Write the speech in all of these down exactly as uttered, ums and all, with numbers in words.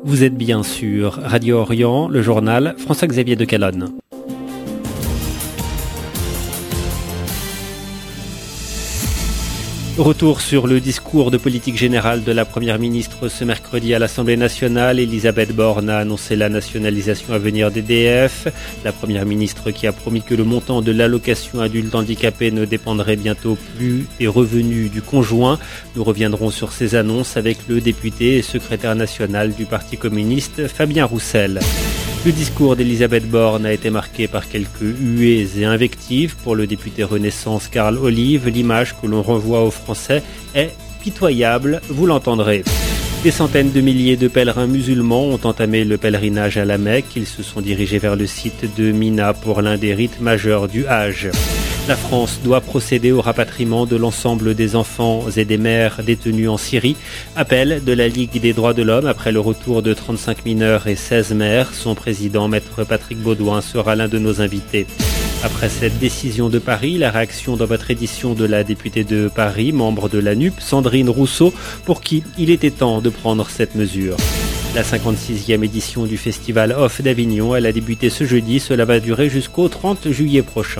Vous êtes bien sur Radio Orient, le journal François-Xavier de Calonne. Retour sur le discours de politique générale de la Première ministre ce mercredi à l'Assemblée nationale. Elisabeth Borne a annoncé la nationalisation à venir d'E D F. La Première ministre qui a promis que le montant de l'allocation adulte handicapé ne dépendrait bientôt plus des revenus du conjoint. Nous reviendrons sur ces annonces avec le député et secrétaire national du Parti communiste, Fabien Roussel. Le discours d'Elisabeth Borne a été marqué par quelques huées et invectives. Pour le député Renaissance Carl Olive, l'image que l'on renvoie aux Français est pitoyable, vous l'entendrez. Des centaines de milliers de pèlerins musulmans ont entamé le pèlerinage à la Mecque. Ils se sont dirigés vers le site de Mina pour l'un des rites majeurs du Hajj. La France doit procéder au rapatriement de l'ensemble des enfants et des mères détenus en Syrie. Appel de la Ligue des droits de l'homme après le retour de trente-cinq mineurs et seize mères. Son président, maître Patrick Baudouin, sera l'un de nos invités. Après cette décision de Paris, la réaction dans votre édition de la députée de Paris, membre de la N U P, Sandrine Rousseau, pour qui il était temps de prendre cette mesure. La cinquante-sixième édition du Festival Off d'Avignon, elle a débuté ce jeudi. Cela va durer jusqu'au trente juillet prochain.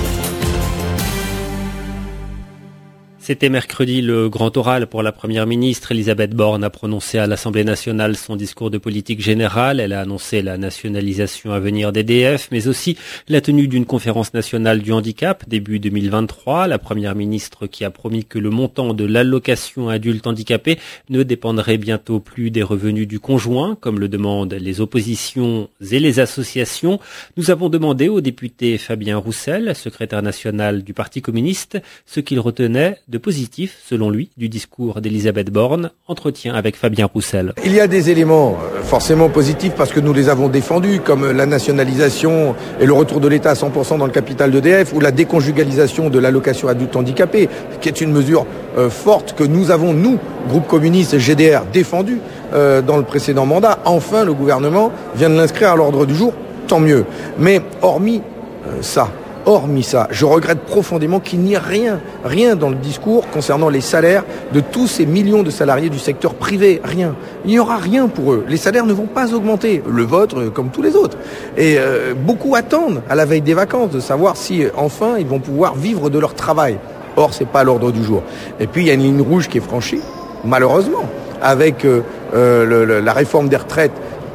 C'était mercredi le grand oral pour la Première ministre. Elisabeth Borne a prononcé à l'Assemblée nationale son discours de politique générale. Elle a annoncé la nationalisation à venir d'E D F, mais aussi la tenue d'une conférence nationale du handicap début deux mille vingt-trois. La Première ministre qui a promis que le montant de l'allocation adulte handicapé ne dépendrait bientôt plus des revenus du conjoint, comme le demandent les oppositions et les associations. Nous avons demandé au député Fabien Roussel, secrétaire national du Parti communiste, ce qu'il retenait de positif, selon lui, du discours d'Elisabeth Borne. Entretien avec Fabien Roussel. Il y a des éléments forcément positifs parce que nous les avons défendus, comme la nationalisation et le retour de l'État à cent pour cent dans le capital d'E D F, ou la déconjugalisation de l'allocation adulte handicapé, qui est une mesure euh, forte que nous avons, nous, groupe communiste et G D R, défendue euh, dans le précédent mandat. Enfin, le gouvernement vient de l'inscrire à l'ordre du jour, tant mieux. Mais hormis euh, ça, Hormis ça, je regrette profondément qu'il n'y ait rien, rien dans le discours concernant les salaires de tous ces millions de salariés du secteur privé. Rien. Il n'y aura rien pour eux. Les salaires ne vont pas augmenter. Le vôtre, comme tous les autres. Et euh, beaucoup attendent à la veille des vacances de savoir si, enfin, ils vont pouvoir vivre de leur travail. Or, c'est pas à l'ordre du jour. Et puis, il y a une ligne rouge qui est franchie, malheureusement, avec euh, euh, le, le, la réforme des retraites.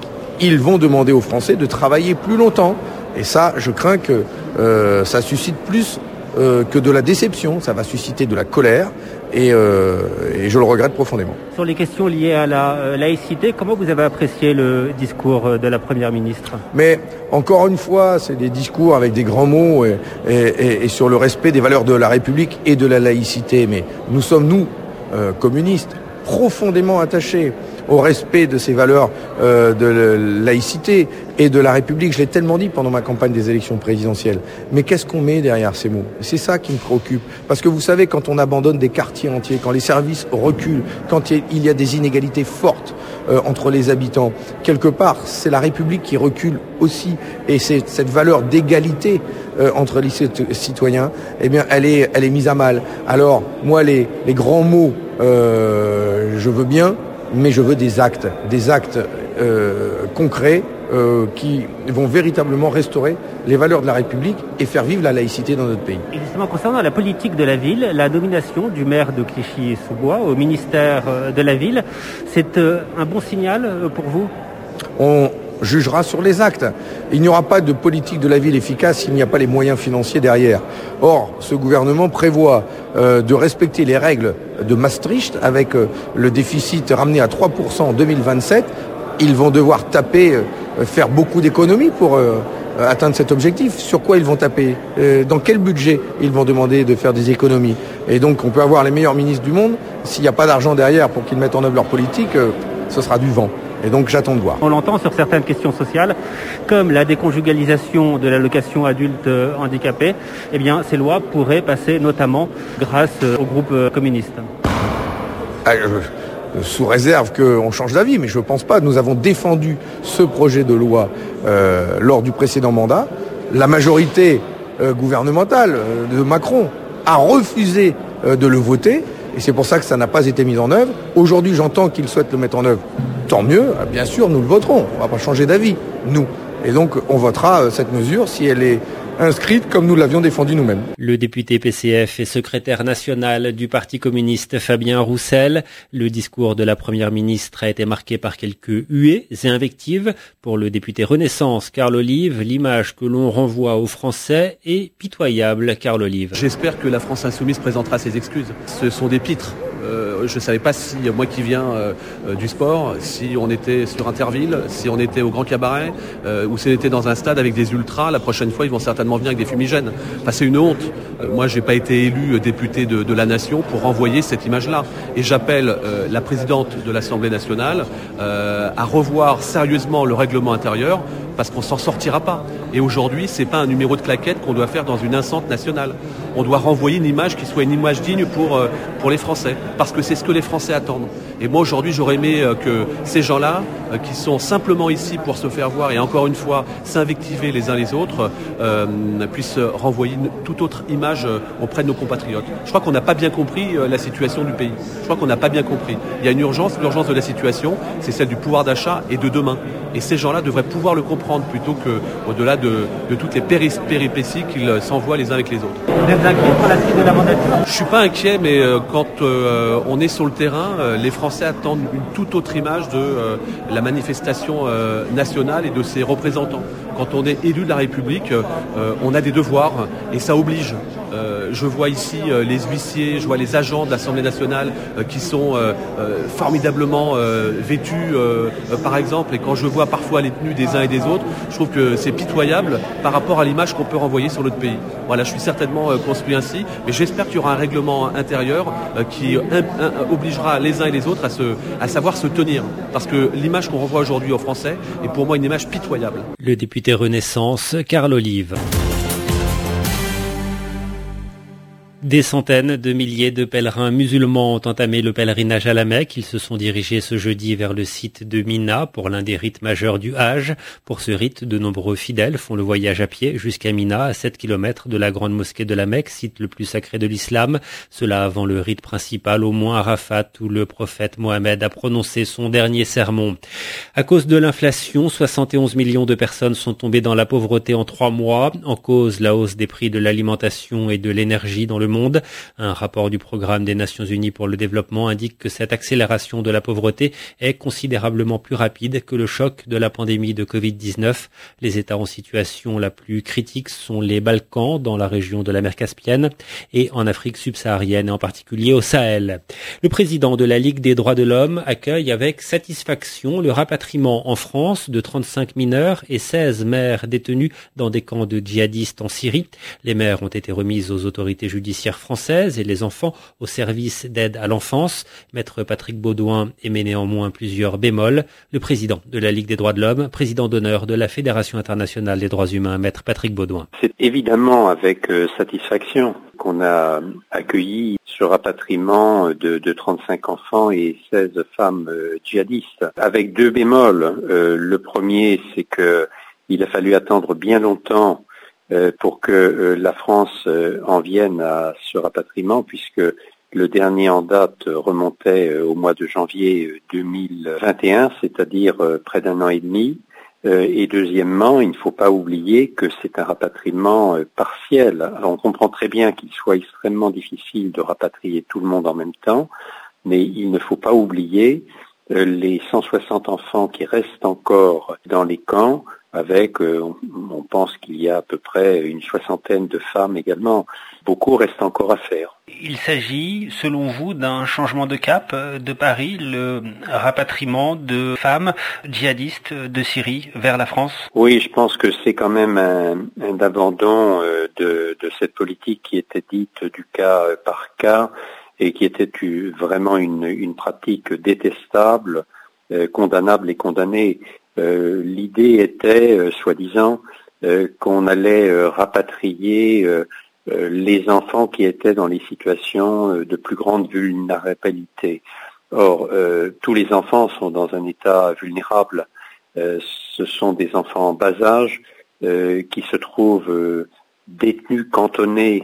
Ils vont demander aux Français de travailler plus longtemps. Et ça, je crains que euh, ça suscite plus euh, que de la déception. Ça va susciter de la colère et, euh, et je le regrette profondément. Sur les questions liées à la euh, laïcité, comment vous avez apprécié le discours de la Première ministre ? Mais encore une fois, c'est des discours avec des grands mots et, et, et, et sur le respect des valeurs de la République et de la laïcité. Mais nous sommes, nous, euh, communistes, profondément attachés au respect de ces valeurs euh, de laïcité et de la République. Je l'ai tellement dit pendant ma campagne des élections présidentielles. Mais qu'est-ce qu'on met derrière ces mots ? C'est ça qui me préoccupe. Parce que vous savez, quand on abandonne des quartiers entiers, quand les services reculent, quand il y a des inégalités fortes euh, entre les habitants, quelque part, c'est la République qui recule aussi. Et c'est cette valeur d'égalité euh, entre les citoyens, eh bien, elle est, elle est mise à mal. Alors, moi, les, les grands mots, euh, je veux bien, mais je veux des actes, des actes euh, concrets euh, qui vont véritablement restaurer les valeurs de la République et faire vivre la laïcité dans notre pays. Et justement, concernant la politique de la ville, la nomination du maire de Clichy-sous-Bois au ministère de la ville, c'est euh, un bon signal pour vous ? On jugera sur les actes. Il n'y aura pas de politique de la ville efficace s'il n'y a pas les moyens financiers derrière. Or, ce gouvernement prévoit euh, de respecter les règles de Maastricht avec euh, le déficit ramené à trois pour cent en deux mille vingt-sept. Ils vont devoir taper, euh, faire beaucoup d'économies pour euh, atteindre cet objectif. Sur quoi ils vont taper ? euh, Dans quel budget ils vont demander de faire des économies ? Et donc, on peut avoir les meilleurs ministres du monde. S'il n'y a pas d'argent derrière pour qu'ils mettent en œuvre leur politique, euh, ce sera du vent. Et donc j'attends de voir. On l'entend sur certaines questions sociales, comme la déconjugalisation de l'allocation adulte handicapé. Eh bien, ces lois pourraient passer notamment grâce au groupe communiste. Ah, euh, sous réserve qu'on change d'avis, mais je ne pense pas. Nous avons défendu ce projet de loi euh, lors du précédent mandat. La majorité euh, gouvernementale euh, de Macron a refusé euh, de le voter. Et c'est pour ça que ça n'a pas été mis en œuvre. Aujourd'hui, j'entends qu'ils souhaitent le mettre en œuvre. Tant mieux, bien sûr, nous le voterons. On ne va pas changer d'avis, nous. Et donc, on votera cette mesure si elle est inscrite comme nous l'avions défendue nous-mêmes. Le député P C F et secrétaire national du Parti communiste Fabien Roussel. Le discours de la première ministre a été marqué par quelques huées et invectives. Pour le député Renaissance, Carl Olive, l'image que l'on renvoie aux Français est pitoyable. Carl Olive. J'espère que la France insoumise présentera ses excuses. Ce sont des pitres. Euh, je ne savais pas si, moi qui viens euh, du sport, si on était sur Interville, si on était au Grand Cabaret, euh, ou si on était dans un stade avec des ultras, la prochaine fois ils vont certainement venir avec des fumigènes. Enfin, c'est une honte. Euh, moi j'ai pas été élu député de, de la nation pour renvoyer cette image-là. Et j'appelle euh, la présidente de l'Assemblée nationale euh, à revoir sérieusement le règlement intérieur, parce qu'on s'en sortira pas. Et aujourd'hui, c'est pas un numéro de claquette qu'on doit faire dans une instance nationale. On doit renvoyer une image qui soit une image digne pour, euh, pour les Français, parce que c'est ce que les Français attendent. Et moi, aujourd'hui, j'aurais aimé euh, que ces gens-là, euh, qui sont simplement ici pour se faire voir et encore une fois s'invectiver les uns les autres, euh, puissent renvoyer une toute autre image euh, auprès de nos compatriotes. Je crois qu'on n'a pas bien compris euh, la situation du pays. Je crois qu'on n'a pas bien compris. Il y a une urgence, l'urgence de la situation, c'est celle du pouvoir d'achat et de demain. Et ces gens-là devraient pouvoir le comprendre plutôt qu'au-delà de, de toutes les péris, péripéties qu'ils s'envoient les uns avec les autres. Vous êtes inquiet pour la suite de la mandature ? Je suis pas inquiet, mais euh, quand euh, on est sur le terrain, euh, les Français attendent une toute autre image de euh, la manifestation euh, nationale et de ses représentants. Quand on est élu de la République, euh, on a des devoirs et ça oblige. Euh, je vois ici euh, les huissiers, je vois les agents de l'Assemblée nationale euh, qui sont euh, euh, formidablement euh, vêtus, euh, euh, par exemple, et quand je vois parfois les tenues des uns et des autres, je trouve que c'est pitoyable par rapport à l'image qu'on peut renvoyer sur notre pays. Voilà, je suis certainement euh, construit ainsi, mais j'espère qu'il y aura un règlement intérieur euh, qui un, un, obligera les uns et les autres à, se, à savoir se tenir, parce que l'image qu'on renvoie aujourd'hui aux Français est pour moi une image pitoyable. Le député Renaissance, Carl Olive. Des centaines de milliers de pèlerins musulmans ont entamé le pèlerinage à la Mecque. Ils se sont dirigés ce jeudi vers le site de Mina pour l'un des rites majeurs du Hajj. Pour ce rite, de nombreux fidèles font le voyage à pied jusqu'à Mina, à sept kilomètres de la grande mosquée de la Mecque, site le plus sacré de l'islam. Cela avant le rite principal au mont Arafat où le prophète Mohammed a prononcé son dernier sermon. À cause de l'inflation, soixante et onze millions de personnes sont tombées dans la pauvreté en trois mois. En cause, la hausse des prix de l'alimentation et de l'énergie dans le monde. Un rapport du Programme des Nations Unies pour le développement indique que cette accélération de la pauvreté est considérablement plus rapide que le choc de la pandémie de covid dix-neuf. Les États en situation la plus critique sont les Balkans, dans la région de la mer Caspienne, et en Afrique subsaharienne, et en particulier au Sahel. Le président de la Ligue des droits de l'homme accueille avec satisfaction le rapatriement en France de trente-cinq mineurs et seize mères détenus dans des camps de djihadistes en Syrie. Les mères ont été remises aux autorités judiciaires françaises et les enfants au service d'aide à l'enfance. Maître Patrick Baudouin émet néanmoins plusieurs bémols. Le président de la Ligue des droits de l'homme, président d'honneur de la Fédération internationale des droits humains, Maître Patrick Baudouin. C'est évidemment avec euh, satisfaction qu'on a accueilli ce rapatriement de, de trente-cinq enfants et seize femmes euh, djihadistes. Avec deux bémols. Euh, le premier, c'est que il a fallu attendre bien longtemps Euh, pour que euh, la France euh, en vienne à ce rapatriement, puisque le dernier en date remontait euh, au mois de janvier deux mille vingt et un, c'est-à-dire euh, près d'un an et demi. Euh, et deuxièmement, il ne faut pas oublier que c'est un rapatriement euh, partiel. Alors on comprend très bien qu'il soit extrêmement difficile de rapatrier tout le monde en même temps, mais il ne faut pas oublier euh, les cent soixante enfants qui restent encore dans les camps, avec, euh, on, on pense qu'il y a à peu près une soixantaine de femmes également. Beaucoup reste encore à faire. Il s'agit, selon vous, d'un changement de cap de Paris, le rapatriement de femmes djihadistes de Syrie vers la France ? Oui, je pense que c'est quand même un, un abandon euh, de, de cette politique qui était dite du cas par cas et qui était vraiment une, une pratique détestable, euh, condamnable et condamnée. Euh, l'idée était, euh, soi-disant, euh, qu'on allait euh, rapatrier euh, euh, les enfants qui étaient dans les situations euh, de plus grande vulnérabilité. Or, euh, tous les enfants sont dans un état vulnérable. Euh, ce sont des enfants en bas âge euh, qui se trouvent euh, détenus, cantonnés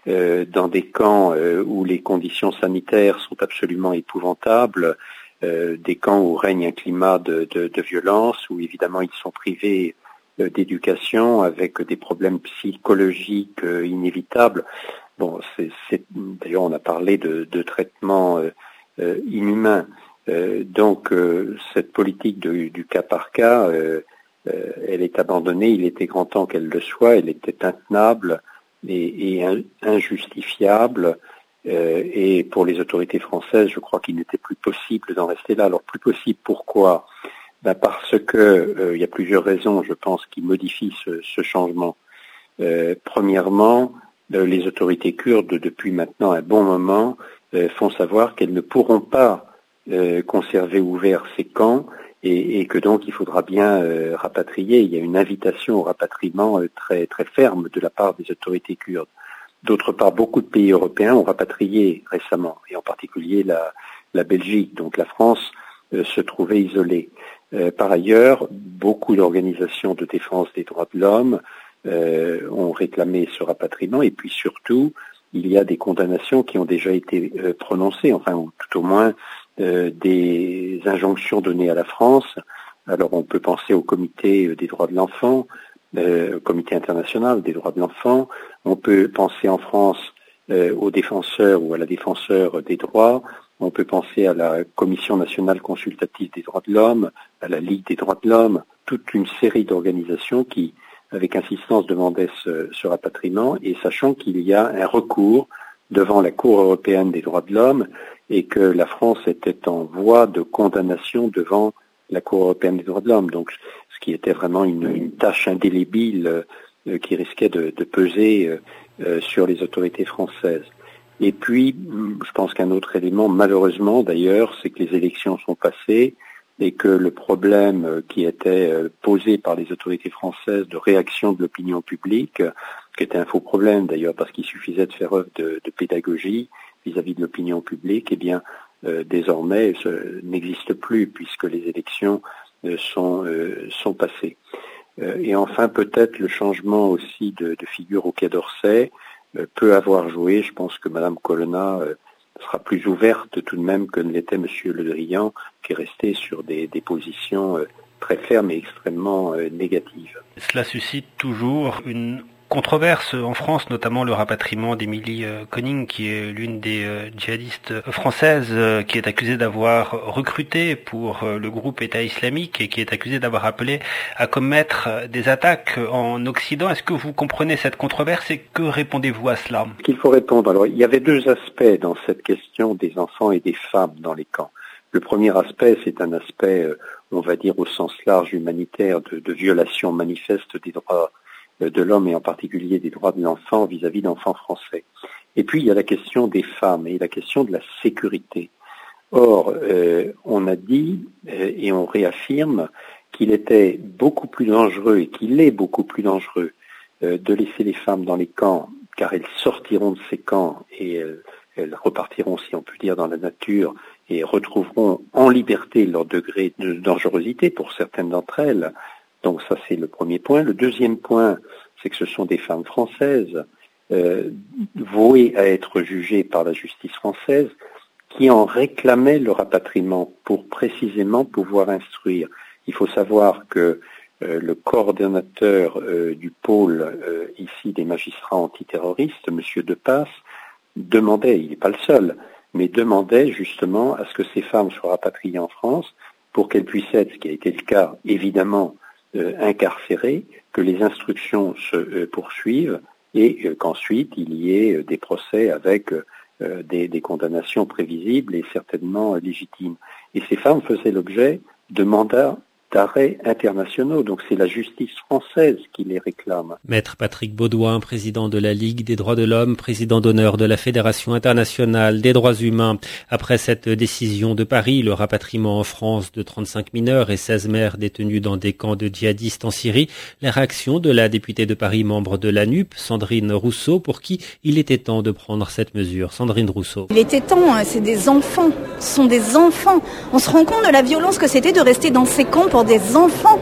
euh, dans des camps euh, où les conditions sanitaires sont absolument épouvantables, euh, des camps où règne un climat de, de, de violence, où évidemment ils sont privés euh, d'éducation avec des problèmes psychologiques euh, inévitables. Bon, c'est, c'est, d'ailleurs on a parlé de, de traitements euh, euh, inhumains. Euh, donc euh, cette politique de, du cas par cas, euh, euh, elle est abandonnée. Il était grand temps qu'elle le soit. Elle était intenable et, et in, injustifiable. Euh, et pour les autorités françaises, je crois qu'il n'était plus possible d'en rester là. Alors plus possible, pourquoi ? Ben parce que euh, il y a plusieurs raisons, je pense, qui modifient ce, ce changement. Euh, premièrement, euh, les autorités kurdes, depuis maintenant un bon moment, euh, font savoir qu'elles ne pourront pas euh, conserver ouverts ces camps et, et que donc il faudra bien euh, rapatrier. Il y a une invitation au rapatriement euh, très très ferme de la part des autorités kurdes. D'autre part, beaucoup de pays européens ont rapatrié récemment, et en particulier la, la Belgique. Donc la France euh, se trouvait isolée. Euh, par ailleurs, beaucoup d'organisations de défense des droits de l'homme euh, ont réclamé ce rapatriement, et puis surtout, il y a des condamnations qui ont déjà été euh, prononcées, enfin, ou tout au moins euh, des injonctions données à la France. Alors on peut penser au comité des droits de l'enfant, euh, au comité international des droits de l'enfant. On peut penser en France euh, aux défenseurs ou à la défenseur des droits. On peut penser à la Commission nationale consultative des droits de l'homme, à la Ligue des droits de l'homme, toute une série d'organisations qui, avec insistance, demandaient ce, ce rapatriement, et sachant qu'il y a un recours devant la Cour européenne des droits de l'homme et que la France était en voie de condamnation devant la Cour européenne des droits de l'homme. Donc, ce qui était vraiment une, une tâche indélébile euh, qui risquait de, de peser euh, euh, sur les autorités françaises. Et puis, je pense qu'un autre élément, malheureusement d'ailleurs, c'est que les élections sont passées et que le problème qui était posé par les autorités françaises de réaction de l'opinion publique, qui était un faux problème d'ailleurs parce qu'il suffisait de faire œuvre de, de pédagogie vis-à-vis de l'opinion publique, eh bien euh, désormais ce, n'existe plus puisque les élections euh, sont, euh, sont passées. Euh, et enfin peut-être le changement aussi de, de figure au Quai d'Orsay peut avoir joué. Je pense que Madame Colonna euh, sera plus ouverte tout de même que ne l'était Monsieur Le Drian, qui est resté sur des, des positions euh, très fermes et extrêmement euh, négatives. Cela suscite toujours une controverse en France, notamment le rapatriement d'Émilie Conning, qui est l'une des djihadistes françaises qui est accusée d'avoir recruté pour le groupe État islamique et qui est accusée d'avoir appelé à commettre des attaques en Occident. Est-ce que vous comprenez cette controverse et que répondez-vous à cela ? Qu'il faut répondre. Alors, il y avait deux aspects dans cette question des enfants et des femmes dans les camps. Le premier aspect, c'est un aspect, on va dire au sens large humanitaire, de, de violation manifeste des droits de l'homme et en particulier des droits de l'enfant vis-à-vis d'enfants français. Et puis il y a la question des femmes et la question de la sécurité. Or, euh, on a dit euh, et on réaffirme qu'il était beaucoup plus dangereux et qu'il est beaucoup plus dangereux euh, de laisser les femmes dans les camps, car elles sortiront de ces camps et elles, elles repartiront, si on peut dire, dans la nature et retrouveront en liberté leur degré de dangerosité pour certaines d'entre elles. Donc ça, c'est le premier point. Le deuxième point, c'est que ce sont des femmes françaises euh, vouées à être jugées par la justice française qui en réclamaient le rapatriement pour précisément pouvoir instruire. Il faut savoir que euh, le coordonnateur euh, du pôle euh, ici des magistrats antiterroristes, Monsieur Depasse, demandait, il n'est pas le seul, mais demandait justement à ce que ces femmes soient rapatriées en France pour qu'elles puissent être, ce qui a été le cas évidemment, Euh, incarcérés, que les instructions se euh, poursuivent et euh, qu'ensuite il y ait euh, des procès avec euh, des, des condamnations prévisibles et certainement euh, légitimes. Et ces femmes faisaient l'objet de mandats d'arrêt internationaux. Donc c'est la justice française qui les réclame. Maître Patrick Baudouin, président de la Ligue des droits de l'homme, président d'honneur de la Fédération internationale des droits humains. Après cette décision de Paris, le rapatriement en France de trente-cinq mineurs et seize mères détenus dans des camps de djihadistes en Syrie, les réactions de la députée de Paris, membre de l'A N U P, Sandrine Rousseau, pour qui il était temps de prendre cette mesure. Sandrine Rousseau. Il était temps, hein, c'est des enfants, ce sont des enfants. On se rend compte de la violence que c'était de rester dans ces camps pour des enfants.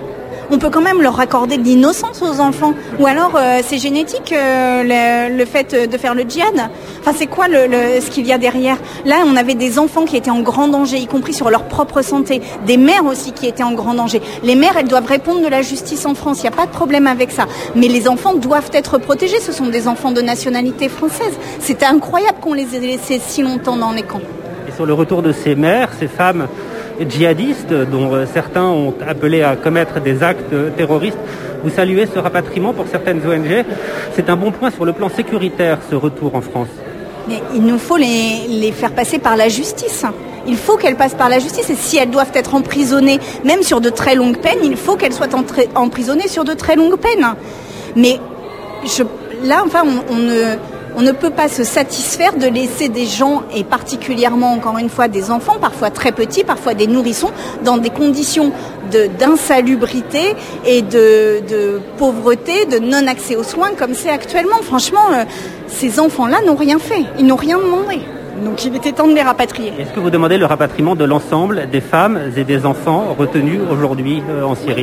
On peut quand même leur accorder de l'innocence aux enfants. Ou alors, euh, c'est génétique, euh, le, le fait de faire le djihad. Enfin, c'est quoi le, le, ce qu'il y a derrière? Là, on avait des enfants qui étaient en grand danger, y compris sur leur propre santé. Des mères aussi qui étaient en grand danger. Les mères, elles doivent répondre de la justice en France. Il n'y a pas de problème avec ça. Mais les enfants doivent être protégés. Ce sont des enfants de nationalité française. C'était incroyable qu'on les ait laissés si longtemps dans les camps. Et sur le retour de ces mères, ces femmes djihadistes, dont certains ont appelé à commettre des actes terroristes, vous saluez ce rapatriement pour certaines O N G. C'est un bon point sur le plan sécuritaire, ce retour en France. Mais il nous faut les, les faire passer par la justice. Il faut qu'elles passent par la justice. Et si elles doivent être emprisonnées, même sur de très longues peines, il faut qu'elles soient entra- emprisonnées sur de très longues peines. Mais je, là, enfin, on, on ne... On ne peut pas se satisfaire de laisser des gens, et particulièrement, encore une fois, des enfants, parfois très petits, parfois des nourrissons, dans des conditions de, d'insalubrité et de, de pauvreté, de non-accès aux soins, comme c'est actuellement. Franchement, euh, ces enfants-là n'ont rien fait. Ils n'ont rien demandé. Donc il était temps de les rapatrier. Est-ce que vous demandez le rapatriement de l'ensemble des femmes et des enfants retenus aujourd'hui euh, en Syrie ?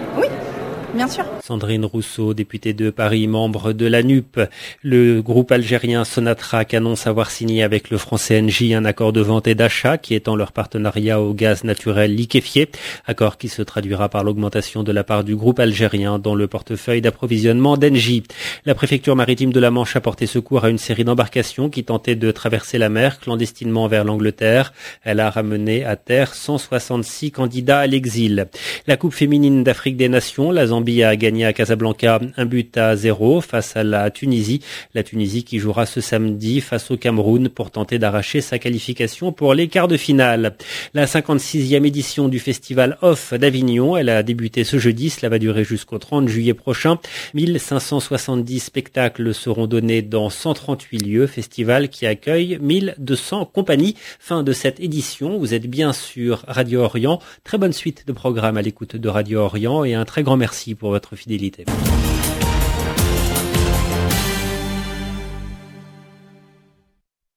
Bien sûr. Sandrine Rousseau, députée de Paris, membre de l'A N U P. Le groupe algérien Sonatrach annonce avoir signé avec le français Engie un accord de vente et d'achat qui étend leur partenariat au gaz naturel liquéfié. Accord qui se traduira par l'augmentation de la part du groupe algérien dans le portefeuille d'approvisionnement d'Engie. La préfecture maritime de la Manche a porté secours à une série d'embarcations qui tentaient de traverser la mer clandestinement vers l'Angleterre. Elle a ramené à terre cent soixante-six candidats à l'exil. La Coupe féminine d'Afrique des Nations, la Zambie a gagné à Casablanca un but à zéro face à la Tunisie. La Tunisie qui jouera ce samedi face au Cameroun pour tenter d'arracher sa qualification pour les quarts de finale. La cinquante-sixième édition du festival Off d'Avignon, elle a débuté ce jeudi, cela va durer jusqu'au trente juillet prochain. mille cinq cent soixante-dix spectacles seront donnés dans cent trente-huit lieux, festival qui accueille mille deux cents compagnies. Fin de cette édition, vous êtes bien sur Radio Orient. Très bonne suite de programmes à l'écoute de Radio Orient et un très grand merci pour votre fidélité.